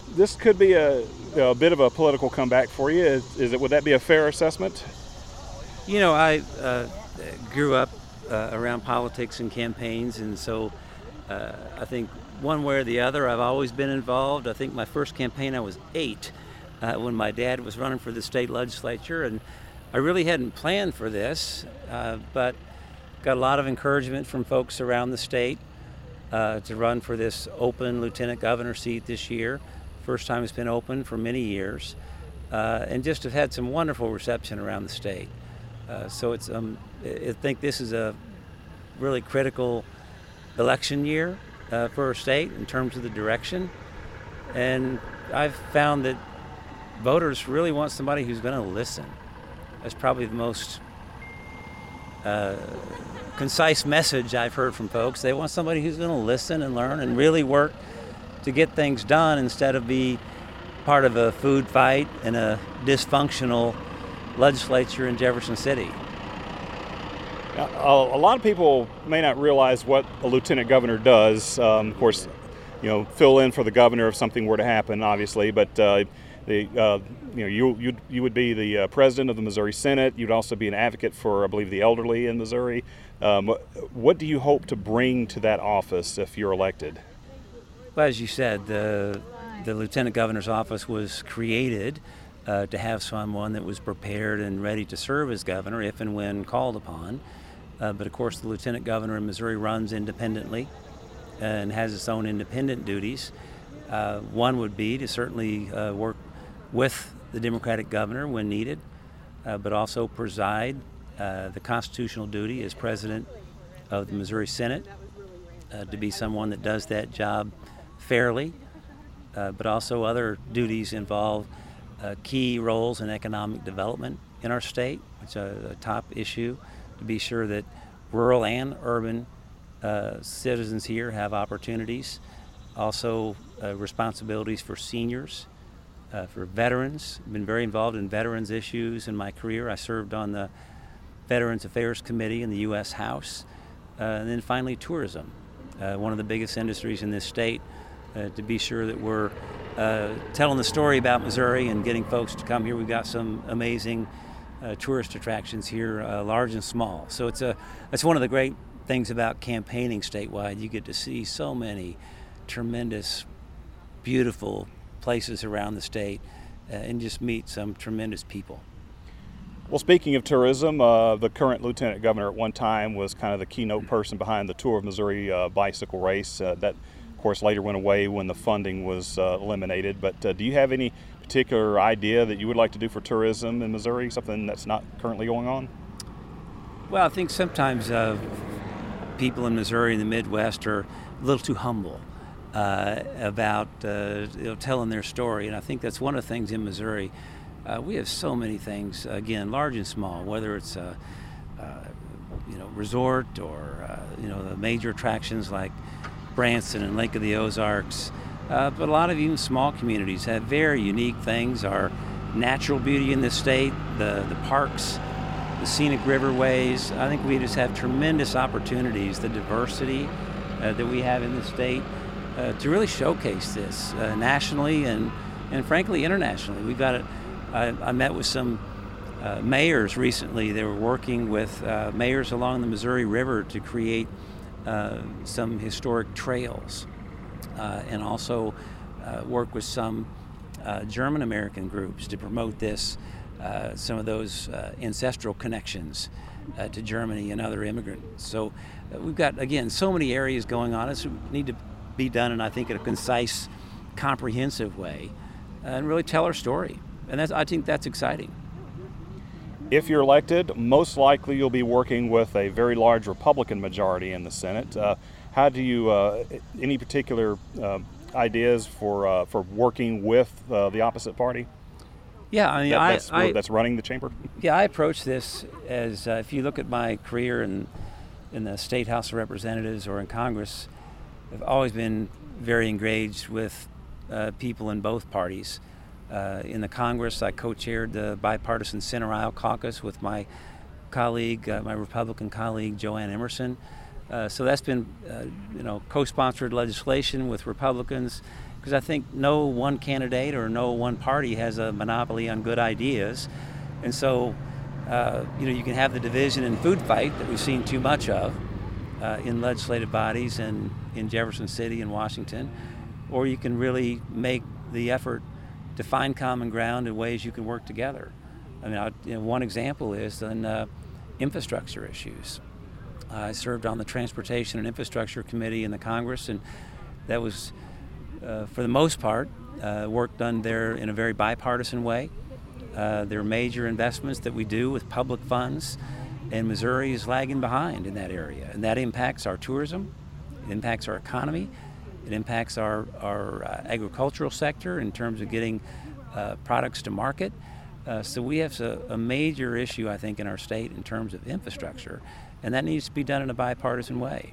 this could be a bit of a political comeback for you. Would that be a fair assessment? I grew up around politics and campaigns, and so I think one way or the other, I've always been involved. I think my first campaign, I was 8 when my dad was running for the state legislature, and I really hadn't planned for this, but got a lot of encouragement from folks around the state to run for this open lieutenant governor seat this year. First time it's been open for many years, and just have had some wonderful reception around the state. So I think this is a really critical election year for our state in terms of the direction. And I've found that voters really want somebody who's going to listen. That's probably the most concise message I've heard from folks. They want somebody who's going to listen and learn and really work to get things done instead of be part of a food fight in a dysfunctional legislature in Jefferson City. A lot of people may not realize what a lieutenant governor does. Of course, fill in for the governor if something were to happen, obviously. But you would be the president of the Missouri Senate. You'd also be an advocate for, I believe, the elderly in Missouri. What do you hope to bring to that office if you're elected? Well, as you said, the lieutenant governor's office was created to have someone that was prepared and ready to serve as governor if and when called upon. But of course, the lieutenant governor in Missouri runs independently and has its own independent duties. One would be to certainly work with the Democratic governor when needed, but also preside the constitutional duty as president of the Missouri Senate, to be someone that does that job fairly, but also other duties involve key roles in economic development in our state, which is a top issue, to be sure that rural and urban citizens here have opportunities. Also responsibilities for seniors, for veterans. I've been very involved in veterans issues in my career. I served on the Veterans Affairs Committee in the U.S. House. And then finally tourism, one of the biggest industries in this state, to be sure that we're telling the story about Missouri and getting folks to come here. We've got some amazing tourist attractions here, large and small. So it's one of the great things about campaigning statewide. You get to see so many tremendous, beautiful places around the state and just meet some tremendous people. Well, speaking of tourism, the current lieutenant governor at one time was kind of the keynote person behind the Tour of Missouri bicycle race. That, of course, later went away when the funding was eliminated. But do you have any particular idea that you would like to do for tourism in Missouri, something that's not currently going on? Well, I think sometimes people in Missouri and the Midwest are a little too humble about telling their story, and I think that's one of the things in Missouri. We have so many things, again, large and small, whether it's a resort or the major attractions like Branson and Lake of the Ozarks, but a lot of even small communities have very unique things. Our natural beauty in this state, the parks, the scenic riverways. I think we just have tremendous opportunities, the diversity that we have in the state, to really showcase this nationally and frankly internationally. We've got I met with some mayors recently. They were working with mayors along the Missouri River to create some historic trails, and also work with some German American groups to promote this, some of those ancestral connections to Germany and other immigrants. So we've got, again, so many areas going on. This need to be done, and I think in a concise, comprehensive way, and really tell our story. And I think that's exciting. If you're elected, most likely you'll be working with a very large Republican majority in the Senate. How do you, any particular ideas for working with the opposite party? Yeah, I mean, that's running the chamber? Yeah, I approach this as, if you look at my career in the State House of Representatives or in Congress, I've always been very engaged with people in both parties. In the Congress, I co-chaired the bipartisan Center Aisle Caucus with my colleague, my Republican colleague, Joanne Emerson. So that's been, co-sponsored legislation with Republicans because I think no one candidate or no one party has a monopoly on good ideas. And so, you can have the division and food fight that we've seen too much of in legislative bodies and in Jefferson City and Washington, or you can really make the effort to find common ground in ways you can work together. I mean, one example is in infrastructure issues. I served on the Transportation and Infrastructure Committee in the Congress, and that was, for the most part, work done there in a very bipartisan way. There are major investments that we do with public funds, and Missouri is lagging behind in that area, and that impacts our tourism, it impacts our economy, it impacts our agricultural sector in terms of getting products to market. So we have a major issue, I think, in our state in terms of infrastructure, and that needs to be done in a bipartisan way.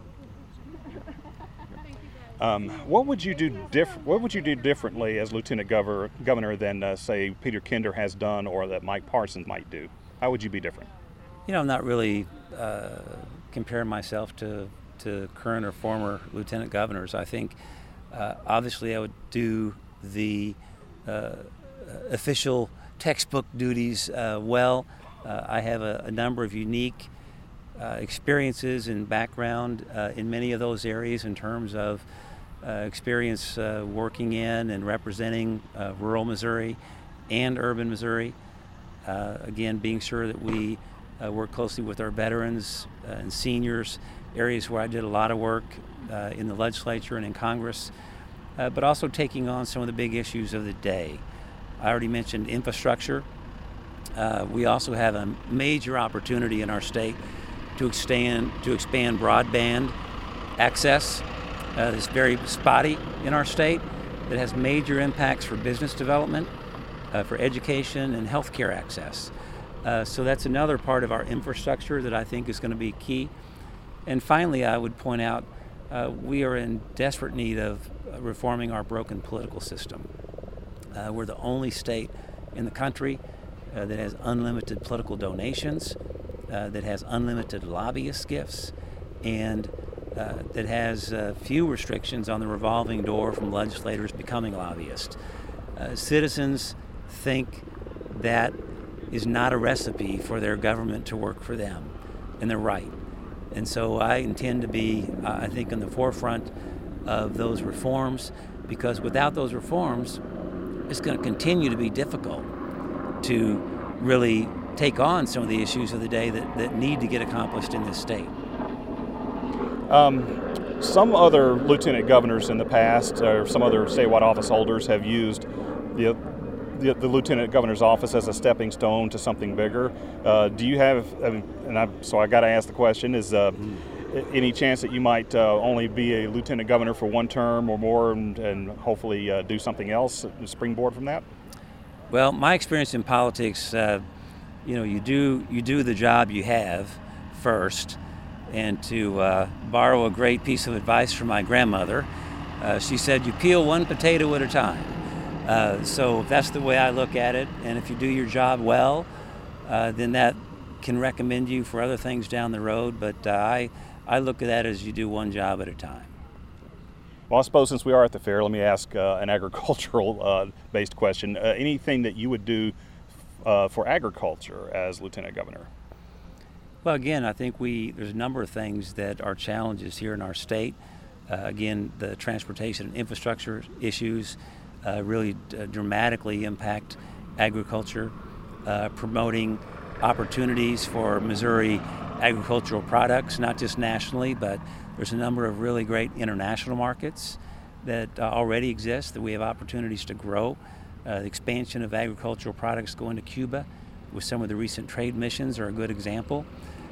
What would you do differently as Lieutenant Governor than, say, Peter Kinder has done, or that Mike Parsons might do? How would you be different? I'm not really comparing myself to current or former lieutenant governors. I think, obviously, I would do the official textbook duties well. I have a number of unique experiences and background in many of those areas in terms of experience working in and representing rural Missouri and urban Missouri. Again, being sure that we work closely with our veterans and seniors, areas where I did a lot of work in the legislature and in Congress, but also taking on some of the big issues of the day. I already mentioned infrastructure. We also have a major opportunity in our state to expand broadband access. It's very spotty in our state. That has major impacts for business development, for education and healthcare access. So that's another part of our infrastructure that I think is going to be key. And finally, I would point out we are in desperate need of reforming our broken political system. We're the only state in the country that has unlimited political donations, that has unlimited lobbyist gifts, and that has few restrictions on the revolving door from legislators becoming lobbyists. Citizens think that is not a recipe for their government to work for them, and they're right. And so I intend to be, I think, in the forefront of those reforms, because without those reforms, it's going to continue to be difficult to really take on some of the issues of the day that need to get accomplished in this state. Some other lieutenant governors in the past, or some other statewide office holders, have used the lieutenant governor's office as a stepping stone to something bigger. Do you have, so I got to ask the question, is any chance that you might only be a lieutenant governor for one term or more and hopefully do something else, springboard from that? Well, my experience in politics, you do the job you have first. And to borrow a great piece of advice from my grandmother, she said, you peel one potato at a time. So that's the way I look at it. And if you do your job well, then that can recommend you for other things down the road. But I look at that as you do one job at a time. Well, I suppose since we are at the fair, let me ask an agricultural-based question. Anything that you would do for agriculture as lieutenant governor? Well, again, I think there's a number of things that are challenges here in our state. Again, the transportation and infrastructure issues really dramatically impact agriculture, promoting opportunities for Missouri agricultural products, not just nationally, but there's a number of really great international markets that already exist that we have opportunities to grow. The expansion of agricultural products going to Cuba with some of the recent trade missions are a good example.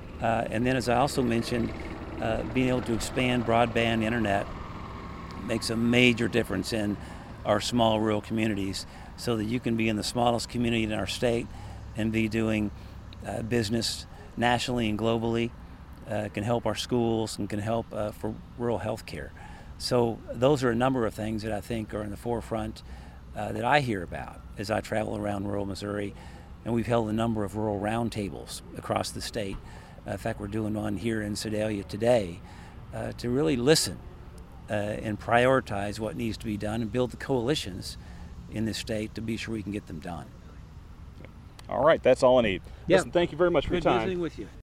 And then, as I also mentioned, being able to expand broadband internet makes a major difference in our small rural communities, so that you can be in the smallest community in our state and be doing business nationally and globally, can help our schools and can help for rural health care. So those are a number of things that I think are in the forefront that I hear about as I travel around rural Missouri. And we've held a number of rural roundtables across the state. In fact, we're doing one here in Sedalia today to really listen and prioritize what needs to be done and build the coalitions in this state to be sure we can get them done. All right, that's all I need. Yeah. Listen, thank you very much for your Good time. visiting with you.